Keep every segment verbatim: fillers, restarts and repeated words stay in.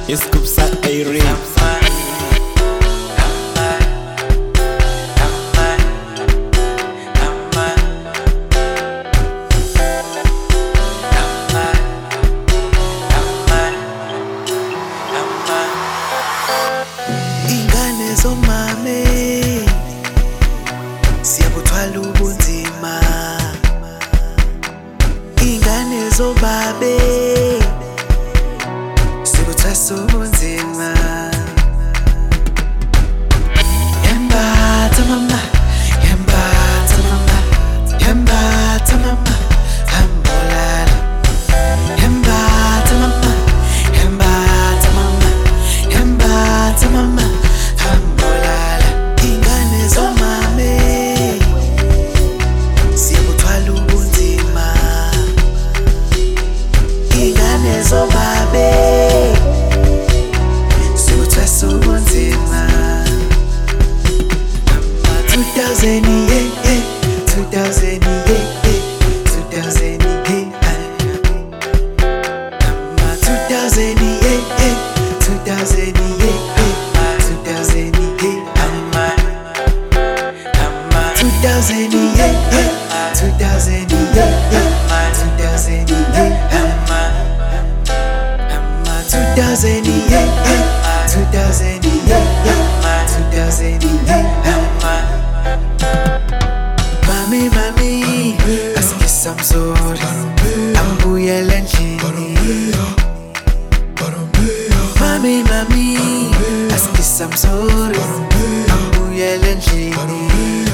Iskupsa Airy. Ingane zomame siyabuthwala ubunzima, ingane zobabe sibuthwasa ubunzima. Yembatha mama, yembatha mama, yembatha mama, hambolala. Yembatha mama, yembatha mama, yembatha mama, hambolala. Ingane zomame siyabuthwala ubunzima, ingane zobabe sibuthwasa ubunzima. two thousand, yeah, yeah, two thousand, yeah, yeah, two thousand, yeah, two thousand, yeah, yeah, two thousand, yeah, yeah, two thousand, yeah, two thousand, yeah, yeah, two thousand, yeah, yeah, two thousand, yeah, two thousand, yeah, yeah, two thousand, yeah, yeah, two thousand, yeah. Mami, mami, asikisa mzuri, ambuyele endlini. Mami, mami, asikisa mzuri, ambuyele endlini.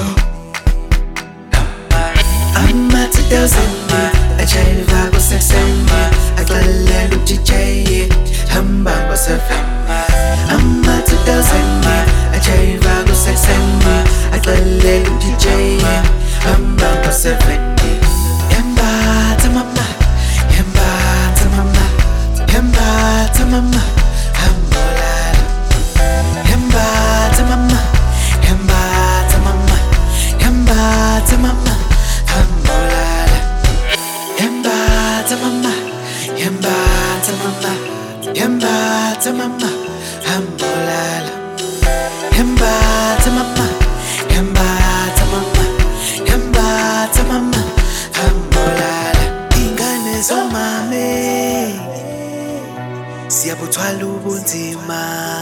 Ama two thousand, ajayiva kusesemi, agxelela u-D J, hamba kwasefemi. Ama two thousand, ajayiva kusesemi, agxelela u-D J, hamba kwasefemi. Yembatha mama, yembatha mama, yembatha mama, hambolala. Yembatha mama, yembatha mama, yembatha mama, hambolala. Yembatha mama, yembatha mama, yembatha mama, hambolala. Yembatha mama, yembatha mama, yembatha mama, hambolala. Ingane zomame siyabuthwala ubunzima,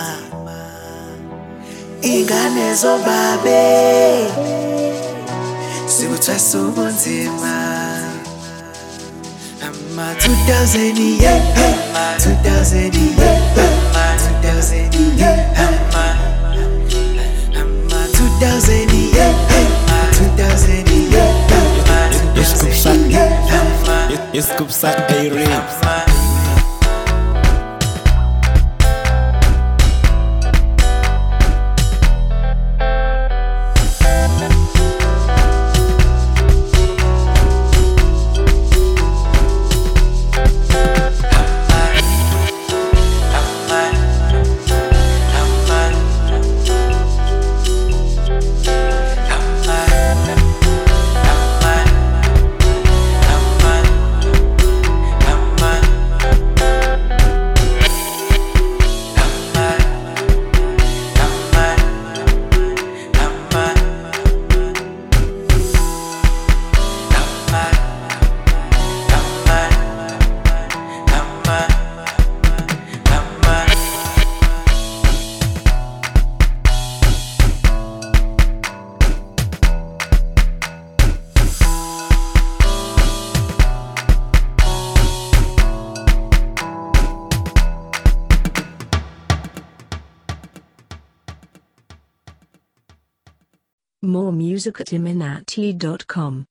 ingane zobabe sibuthwasa ubunzima. Ama two thousand, yeah, yeah, two thousand, yeah, yeah, two thousand, yeah, ama two thousand, yeah, yeah, two thousand, yeah, yeah, Iskupsa yeah. Iskupsa Airy. More music at iminati dot com.